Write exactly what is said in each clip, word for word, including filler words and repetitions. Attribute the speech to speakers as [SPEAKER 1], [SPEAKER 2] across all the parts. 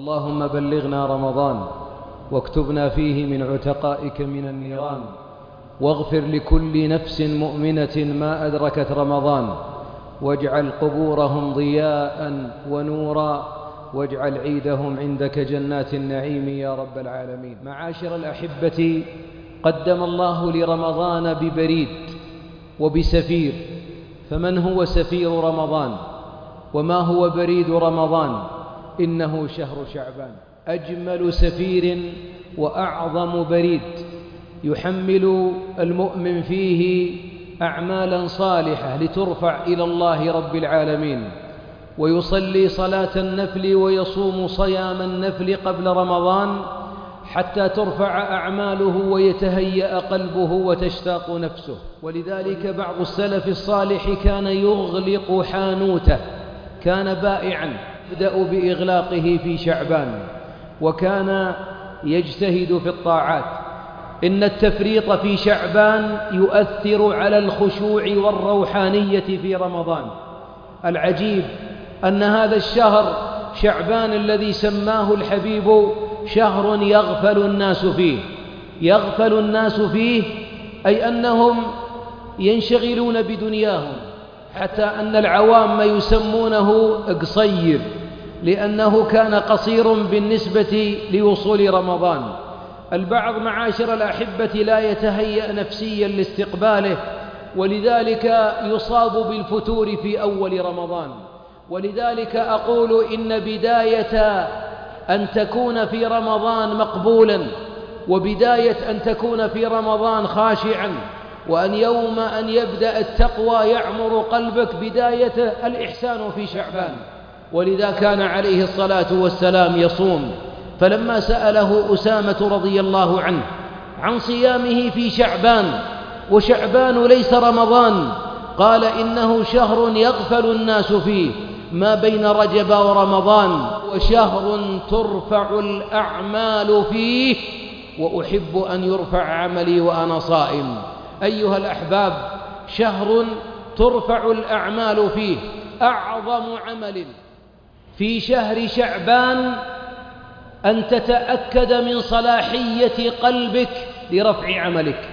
[SPEAKER 1] اللهم بلغنا رمضان واكتبنا فيه من عتقائك من النيران، واغفر لكل نفس مؤمنة ما أدركت رمضان، واجعل قبورهم ضياء ونورا، واجعل عيدهم عندك جنات النعيم يا رب العالمين. معاشر الأحبة، قدم الله لرمضان ببريد وبسفير، فمن هو سفير رمضان وما هو بريد رمضان؟ إنه شهر شعبان، أجمل سفير وأعظم بريد يحمل المؤمن فيه أعمالا صالحة لترفع إلى الله رب العالمين، ويصلي صلاة النفل ويصوم صيام النفل قبل رمضان حتى ترفع أعماله ويتهيأ قلبه وتشتاق نفسه. ولذلك بعض السلف الصالح كان يغلق حانوته، كان بائعا يبدأ بإغلاقه في شعبان، وكان يجتهد في الطاعات. إن التفريط في شعبان يؤثر على الخشوع والروحانية في رمضان. العجيب أن هذا الشهر شعبان الذي سماه الحبيب شهر يغفل الناس فيه، يغفل الناس فيه أي أنهم ينشغلون بدنياهم، حتى أن العوام يسمونه قصير لأنه كان قصير بالنسبة لوصول رمضان. البعض معاشر الأحبة لا يتهيأ نفسيا لاستقباله، ولذلك يصاب بالفتور في أول رمضان. ولذلك أقول إن بداية أن تكون في رمضان مقبولا، وبداية أن تكون في رمضان خاشعا، وأن يوم أن يبدأ التقوى يعمر قلبك، بداية الإحسان في شعبان. ولذا كان عليه الصلاة والسلام يصوم، فلما سأله أسامة رضي الله عنه عن صيامه في شعبان، وشعبان ليس رمضان، قال إنه شهر يغفل الناس فيه ما بين رجب ورمضان، وشهر ترفع الأعمال فيه، وأحب أن يرفع عملي وأنا صائم. أيها الأحباب، شهر ترفع الأعمال فيه. أعظم عمل في شهر شعبان أن تتأكد من صلاحية قلبك لرفع عملك.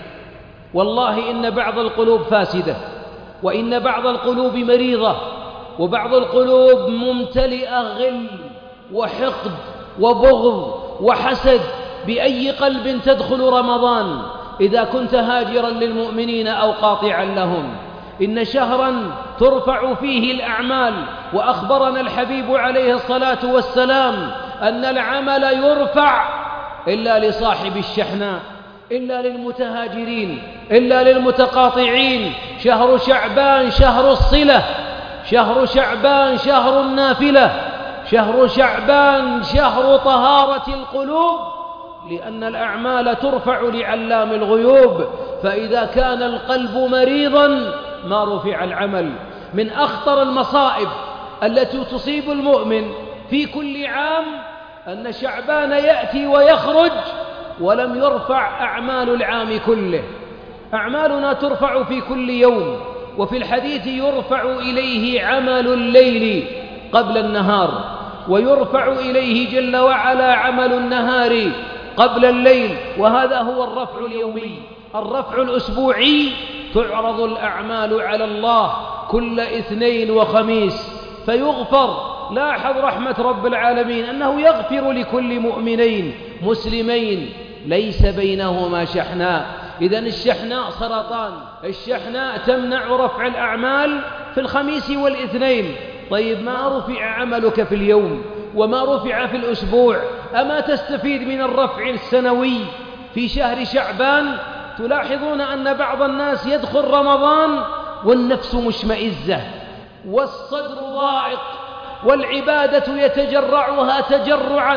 [SPEAKER 1] والله إن بعض القلوب فاسدة، وإن بعض القلوب مريضة، وبعض القلوب ممتلئة غل وحقد وبغض وحسد. بأي قلب تدخل رمضان إذا كنت هاجرا للمؤمنين أو قاطعا لهم؟ إن شهرا ترفع فيه الأعمال، وأخبرنا الحبيب عليه الصلاة والسلام أن العمل يرفع إلا لصاحب الشحناء، إلا للمتهاجرين، إلا للمتقاطعين. شهر شعبان شهر الصلة، شهر شعبان شهر النافلة، شهر شعبان شهر طهارة القلوب، لأن الأعمال ترفع لعلام الغيوب. فإذا كان القلب مريضا ما رفع العمل. من أخطر المصائب التي تصيب المؤمن في كل عام أن شعبان يأتي ويخرج ولم يرفع أعمال العام كله. أعمالنا ترفع في كل يوم، وفي الحديث يرفع إليه عمل الليل قبل النهار، ويرفع إليه جل وعلا عمل النهار قبل الليل، وهذا هو الرفع اليومي. الرفع الأسبوعي تعرض الأعمال على الله كل اثنين وخميس فيغفر. لاحظ رحمة رب العالمين أنه يغفر لكل مؤمنين مسلمين ليس بينهما شحناء. إذن الشحناء سرطان، الشحناء تمنع رفع الأعمال في الخميس والاثنين. طيب ما رفع عملك في اليوم وما رفع في الأسبوع؟ أما تستفيد من الرفع السنوي في شهر شعبان؟ تلاحظون أن بعض الناس يدخل رمضان والنفس مشمئزة والصدر ضائق، والعبادة يتجرعها تجرعا،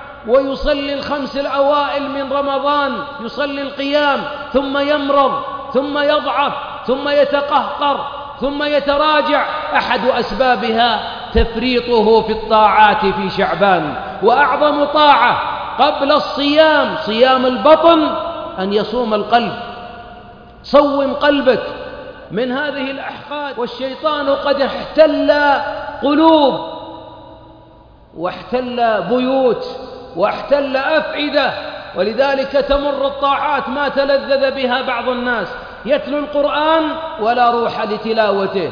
[SPEAKER 1] ويصلي الخمس الأوائل من رمضان، يصلي القيام، ثم يمرض، ثم يضعف، ثم يتقهقر، ثم يتراجع. أحد أسبابها تفريطه في الطاعات في شعبان. وأعظم طاعة قبل الصيام صيام البطن أن يصوم القلب. صوم قلبك من هذه الأحقاد، والشيطان قد احتل قلوب واحتل بيوت واحتل أفئدة، ولذلك تمر الطاعات ما تلذذ بها بعض الناس، يتلو القرآن ولا روح لتلاوته،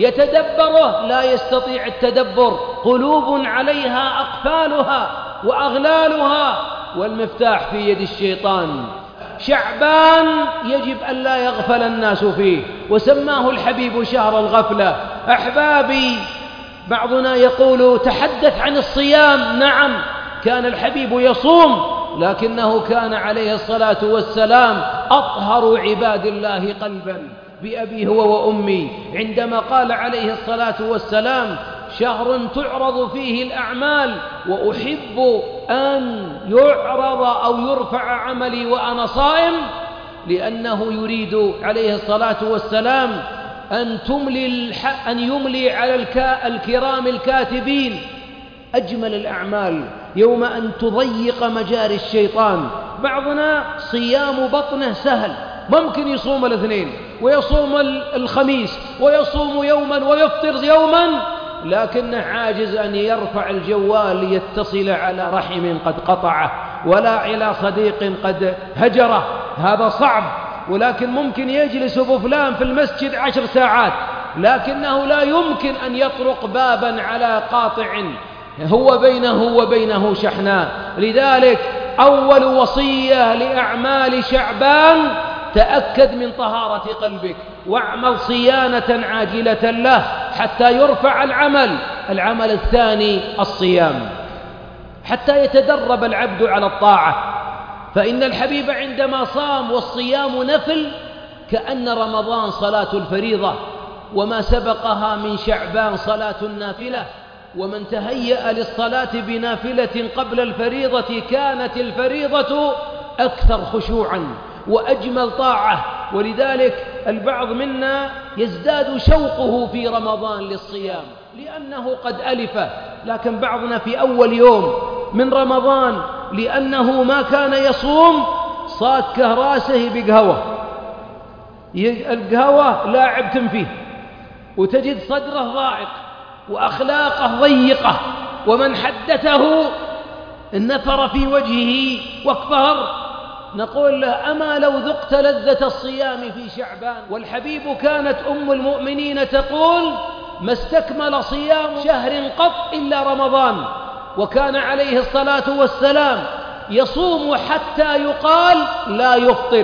[SPEAKER 1] يتدبره لا يستطيع التدبر، قلوب عليها أقفالها وأغلالها والمفتاح في يد الشيطان. شعبان يجب أن لا يغفل الناس فيه، وسماه الحبيب شهر الغفلة. أحبابي، بعضنا يقول تحدث عن الصيام. نعم، كان الحبيب يصوم، لكنه كان عليه الصلاة والسلام أطهر عباد الله قلبا بأبي هو وأمي، عندما قال عليه الصلاة والسلام: شهر تعرض فيه الأعمال وأحب أن يعرض أو يرفع عملي وأنا صائم، لأنه يريد عليه الصلاة والسلام أن تملي أن يملي على الكرام الكاتبين أجمل الأعمال يوم أن تضيق مجاري الشيطان. بعضنا صيام بطنه سهل، ممكن يصوم الاثنين ويصوم الخميس ويصوم يوما ويفطر يوما، لكنه عاجز أن يرفع الجوال ليتصل على رحم قد قطعه ولا على صديق قد هجره. هذا صعب، ولكن ممكن يجلس أبو فلان في المسجد عشر ساعات، لكنه لا يمكن أن يطرق بابا على قاطع هو بينه وبينه شحناء. لذلك أول وصية لأعمال شعبان: تأكد من طهارة قلبك واعمل صيانة عاجلة له حتى يرفع العمل. العمل الثاني الصيام، حتى يتدرب العبد على الطاعة، فإن الحبيب عندما صام والصيام نفل كأن رمضان صلاة الفريضة، وما سبقها من شعبان صلاة النافلة، ومن تهيأ للصلاة بنافلة قبل الفريضة كانت الفريضة أكثر خشوعا وأجمل طاعة. ولذلك البعض منا يزداد شوقه في رمضان للصيام لأنه قد ألفه، لكن بعضنا في أول يوم من رمضان لأنه ما كان يصوم صاد كهراسه بقهوة، القهوة لاعب فيه، وتجد صدره ضائق وأخلاقه ضيقة، ومن حدثه النفر في وجهه واكفهر. نقول له: أما لو ذقت لذة الصيام في شعبان؟ والحبيب كانت أم المؤمنين تقول: ما استكمل صيام شهر قط إلا رمضان، وكان عليه الصلاة والسلام يصوم حتى يقال لا يفطر،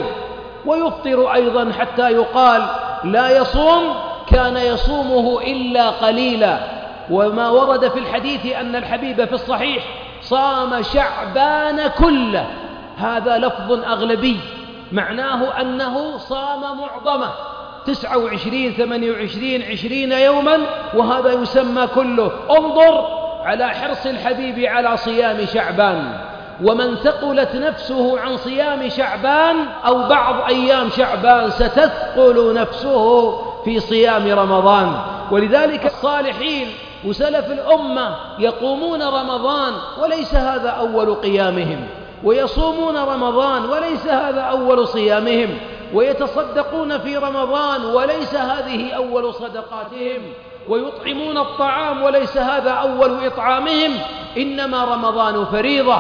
[SPEAKER 1] ويفطر أيضا حتى يقال لا يصوم، كان يصومه إلا قليلا. وما ورد في الحديث أن الحبيب في الصحيح صام شعبان كله، هذا لفظ أغلبي معناه أنه صام معظمه، تسعة وعشرين ثمانية وعشرين عشرين يوما، وهذا يسمى كله. انظر على حرص الحبيب على صيام شعبان. ومن ثقلت نفسه عن صيام شعبان أو بعض أيام شعبان ستثقل نفسه في صيام رمضان. ولذلك الصالحين وسلف الأمة يقومون رمضان وليس هذا أول قيامهم، ويصومون رمضان وليس هذا أول صيامهم، ويتصدقون في رمضان وليس هذه أول صدقاتهم، ويطعمون الطعام وليس هذا أول إطعامهم، إنما رمضان فريضة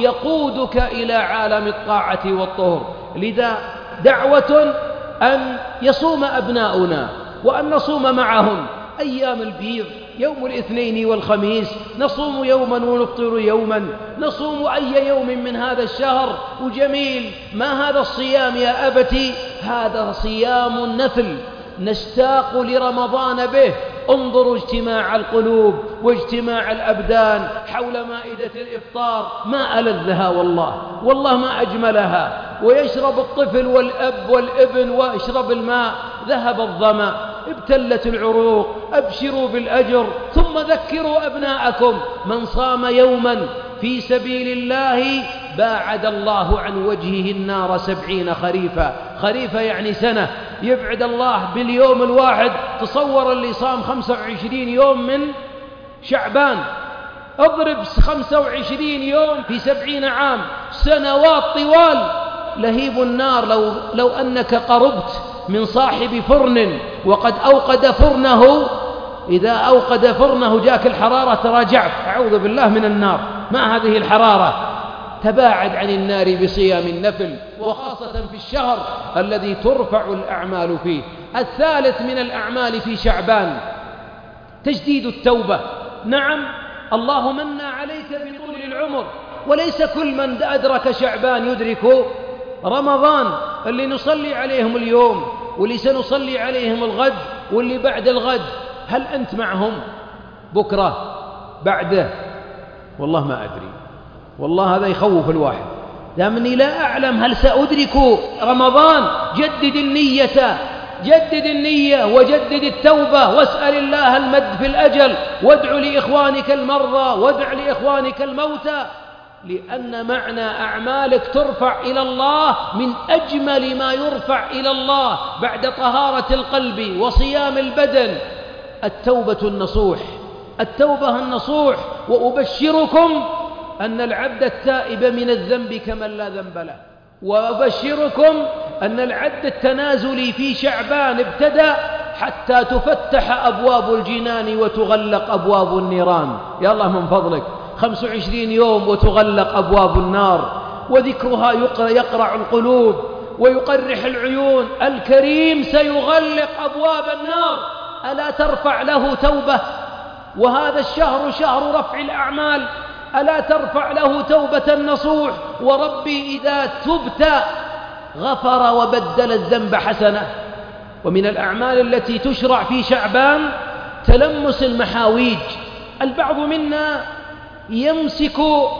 [SPEAKER 1] يقودك إلى عالم الطاعة والطهر. لذا دعوة أن يصوم أبناؤنا وأن نصوم معهم أيام البيض، يوم الاثنين والخميس نصوم يوما ونفطر يوما، نصوم أي يوم من هذا الشهر. وجميل، ما هذا الصيام يا أبتي؟ هذا صيام النفل نشتاق لرمضان به. انظروا اجتماع القلوب واجتماع الأبدان حول مائدة الإفطار، ما ألذها والله، والله ما أجملها. ويشرب الطفل والأب والابن واشرب الماء، ذهب الظمأ، ابتلت العروق، أبشروا بالأجر. ثم ذكروا أبناءكم: من صام يوما في سبيل الله باعد الله عن وجهه النار سبعين خريفا. خريفا يعني سنة، يبعد الله باليوم الواحد. تصور اللي صام خمسة وعشرين يوم من شعبان، اضرب خمسة وعشرين يوم في سبعين عام، سنوات طوال. لهيب النار لو, لو أنك قربت من صاحب فرن وقد أوقد فرنه إذا أوقد فرنه جاك الحرارة تراجعت، أعوذ بالله من النار، ما هذه الحرارة؟ تباعد عن النار بصيام النفل، وخاصة في الشهر الذي ترفع الأعمال فيه. الثالث من الأعمال في شعبان تجديد التوبة. نعم، الله من عليك بطول العمر، وليس كل من أدرك شعبان يدرك رمضان. اللي نصلي عليهم اليوم واللي سنصلي عليهم الغد واللي بعد الغد، هل أنت معهم بكرة بعده؟ والله ما أدري، والله هذا يخوف الواحد، لأنني لا أعلم هل سأدرك رمضان. جدد النية، جدد النية وجدد التوبة، واسأل الله المد في الأجل، وادع لإخوانك المرضى، وادع لإخوانك الموتى، لأن معنى أعمالك ترفع إلى الله من أجمل ما يرفع إلى الله بعد طهارة القلب وصيام البدن التوبة النصوح، التوبة النصوح. وأبشركم أن العبد التائب من الذنب كمن لا ذنب له، وأبشركم أن العد التنازلي في شعبان ابتدأ حتى تفتح أبواب الجنان وتغلق أبواب النيران. يا الله من فضلك، خمس وعشرين يوم وتغلق أبواب النار، وذكرها يقرع القلوب ويقرح العيون. الكريم سيغلق أبواب النار، ألا ترفع له توبة؟ وهذا الشهر شهر رفع الأعمال، ألا ترفع له توبة نصوح؟ وربي إذا تبت غفر وبدل الذنب حسنة. ومن الأعمال التي تشرع في شعبان تلمس المحاويج. البعض منا يمسك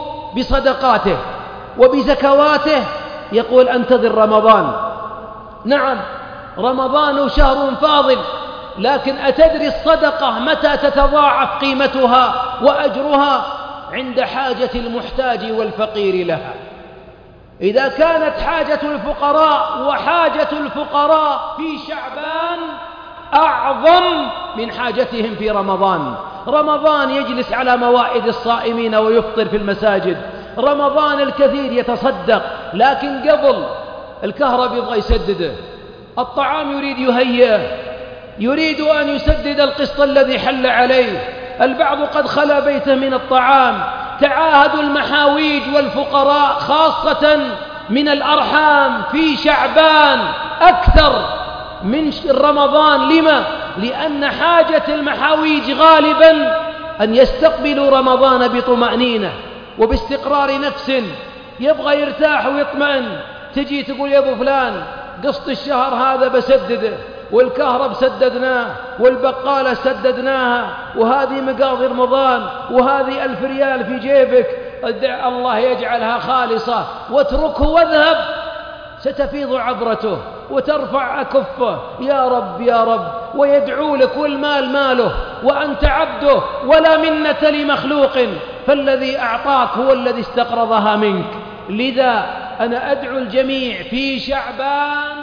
[SPEAKER 1] بصدقاته وبزكواته، يقول أنتظر رمضان. نعم، رمضان شهر فاضل، لكن أتدري الصدقة متى تتضاعف قيمتها وأجرها؟ عند حاجة المحتاج والفقير لها. إذا كانت حاجة الفقراء وحاجة الفقراء في شعبان أعظم من حاجتهم في رمضان. رمضان يجلس على موائد الصائمين ويفطر في المساجد، رمضان الكثير يتصدق، لكن قبل الكهرباء يبغى يسدده، الطعام يريد يهيئه، يريد أن يسدد القسط الذي حل عليه. البعض قد خلا بيته من الطعام. تعاهدوا المحاويج والفقراء خاصة من الأرحام في شعبان أكثر من رمضان. لما؟ لأن حاجة المحاويج غالبا أن يستقبلوا رمضان بطمأنينة وباستقرار نفس، يبغى يرتاح ويطمئن. تجي تقول يا أبو فلان قسط الشهر هذا بسدده، والكهرب سددناه، والبقالة سددناها، وهذه مقاضي رمضان، وهذه ألف ريال في جيبك، ادع الله يجعلها خالصة، واتركه واذهب، ستفيض عبرته وترفع أكفه، يا رب يا رب، ويدعو لك، والمال ماله وأنت عبده، ولا منة لمخلوق، فالذي أعطاك هو الذي استقرضها منك. لذا أنا أدعو الجميع في شعبان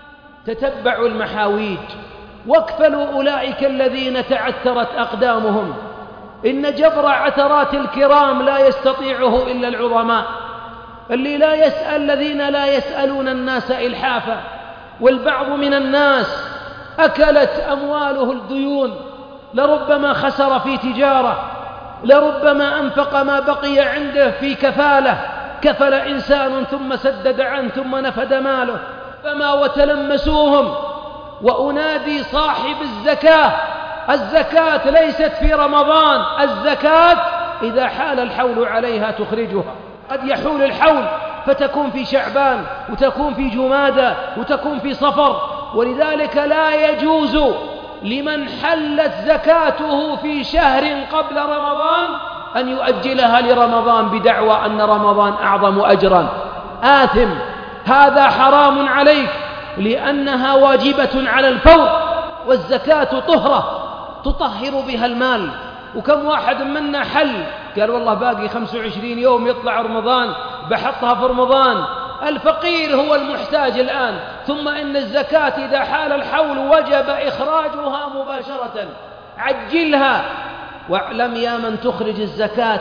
[SPEAKER 1] تتبعوا المحاويج، واكفلوا أولئك الذين تعثرت أقدامهم. إن جبر عثرات الكرام لا يستطيعه إلا العظماء، اللي لا يسأل، الذين لا يسألون الناس إلحافا. والبعض من الناس أكلت أمواله الديون، لربما خسر في تجارة، لربما أنفق ما بقي عنده في كفالة، كفل إنسان ثم سدد عنه ثم نفد ماله، فما وتلمسوهم. وأنادي صاحب الزكاة، الزكاة ليست في رمضان، الزكاة إذا حال الحول عليها تخرجها. قد يحول الحول فتكون في شعبان، وتكون في جمادى، وتكون في صفر. ولذلك لا يجوز لمن حلت زكاته في شهر قبل رمضان أن يؤجلها لرمضان بدعوى أن رمضان أعظم أجرا. آثم، هذا حرام عليك، لأنها واجبة على الفور. والزكاة طهرة تطهر بها المال. وكم واحد منا حل قال والله باقي خمس وعشرين يوم يطلع رمضان، بحطها في رمضان. الفقير هو المحتاج الآن، ثم إن الزكاة إذا حال الحول وجب إخراجها مباشرة، عجلها. واعلم يا من تخرج الزكاة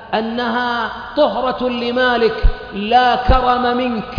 [SPEAKER 1] أنها طهرة لمالك، لا كرم منك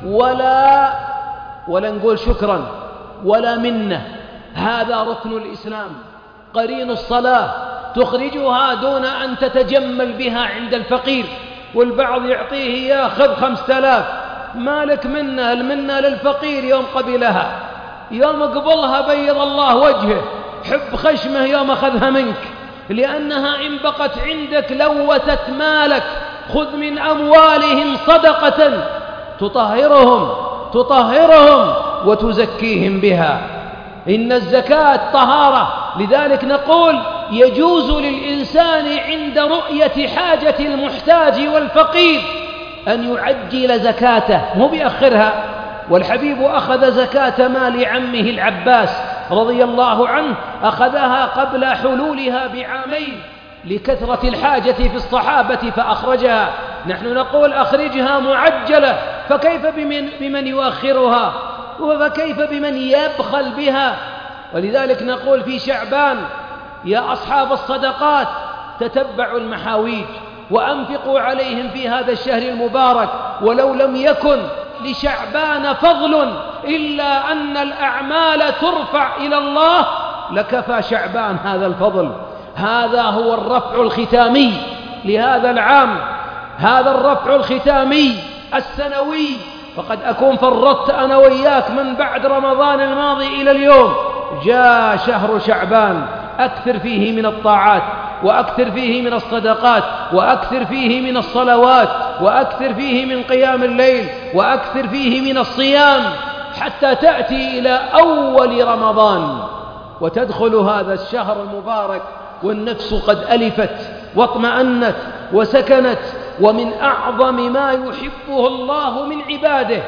[SPEAKER 1] ولا ولا نقول شكرا ولا منة. هذا ركن الإسلام. قرين الصلاة تخرجها دون أن تتجمل بها عند الفقير، والبعض يعطيه ياخذ خمسة آلاف، مالك منه المنة للفقير يوم قبلها، يوم قبلها بيض الله وجهه، حب خشمه يوم أخذها منك، لأنها إن بقت عندك لوثت مالك. خذ من أموالهم صدقة تطهرهم تطهرهم وتزكيهم بها. إن الزكاة طهارة، لذلك نقول يجوز للإنسان عند رؤية حاجة المحتاج والفقير أن يعجل زكاته مو بيأخرها. والحبيب أخذ زكاة مال عمه العباس رضي الله عنه، أخذها قبل حلولها بعامين لكثرة الحاجة في الصحابة فأخرجها. نحن نقول أخرجها معجلة، فكيف بمن, بمن يؤخرها، وكيف بمن يبخل بها؟ ولذلك نقول في شعبان يا أصحاب الصدقات تتبعوا المحاويج وأنفقوا عليهم في هذا الشهر المبارك، ولو لم يكن لشعبان فضل إلا أن الأعمال ترفع إلى الله لكفى شعبان هذا الفضل. هذا هو الرفع الختامي لهذا العام، هذا الرفع الختامي السنوي. وقد أكون فرطت أنا وإياك من بعد رمضان الماضي إلى اليوم، جاء شهر شعبان، أكثر فيه من الطاعات، وأكثر فيه من الصدقات، وأكثر فيه من الصلوات، وأكثر فيه من قيام الليل، وأكثر فيه من الصيام، حتى تأتي إلى أول رمضان وتدخل هذا الشهر المبارك والنفس قد ألفت واطمأنت وسكنت. ومن أعظم ما يحبه الله من عباده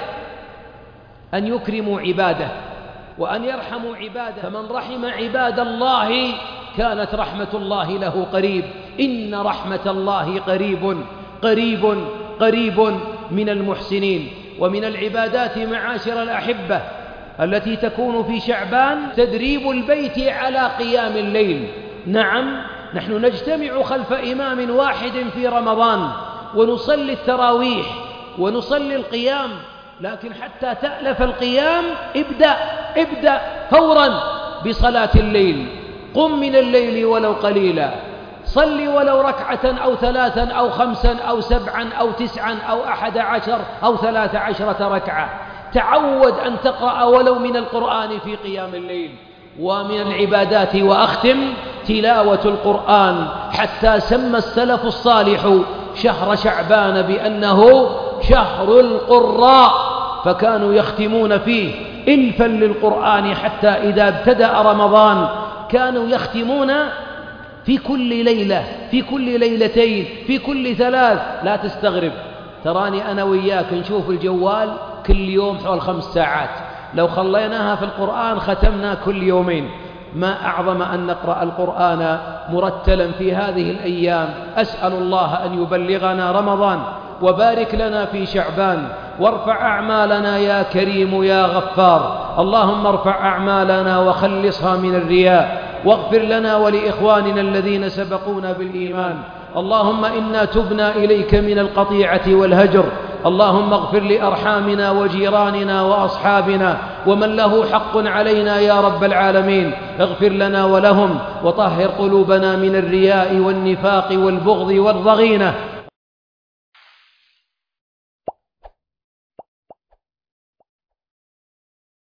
[SPEAKER 1] أن يكرموا عباده وأن يرحموا عباده، فمن رحم عباد الله كانت رحمة الله له قريب. إن رحمة الله قريب قريب قريب من المحسنين. ومن العبادات معاشر الأحبة التي تكون في شعبان تدريب البيت على قيام الليل. نعم، نحن نجتمع خلف إمام واحد في رمضان ونصلي التراويح ونصلي القيام، لكن حتى تألف القيام ابدأ ابدأ فورا بصلاة الليل. قم من الليل ولو قليلا، صل ولو ركعة أو ثلاثا أو خمسا أو سبعا أو تسعا أو أحد عشر أو ثلاث عشرة ركعة. تعود أن تقرأ ولو من القرآن في قيام الليل. ومن العبادات وأختم تلاوة القرآن، حتى سمى السلف الصالح شهر شعبان بأنه شهر القراء، فكانوا يختمون فيه إلفا للقرآن، حتى إذا ابتدأ رمضان كانوا يختمون في كل ليلة، في كل ليلتين، في كل ثلاث. لا تستغرب، تراني أنا وياك نشوف الجوال كل يوم حول خمس ساعات، لو خليناها في القرآن ختمنا كل يومين. ما أعظم أن نقرأ القرآن مرتلا في هذه الأيام. أسأل الله أن يبلغنا رمضان وبارك لنا في شعبان، وارفع أعمالنا يا كريم يا غفار. اللهم ارفع أعمالنا وخلصها من الرياء، واغفر لنا ولإخواننا الذين سبقونا بالإيمان. اللهم إنا تبنا إليك من القطيعة والهجر. اللهم اغفر لأرحامنا وجيراننا وأصحابنا ومن له حق علينا يا رب العالمين. اغفر لنا ولهم، وطهر قلوبنا من الرياء والنفاق والبغض والضغينة.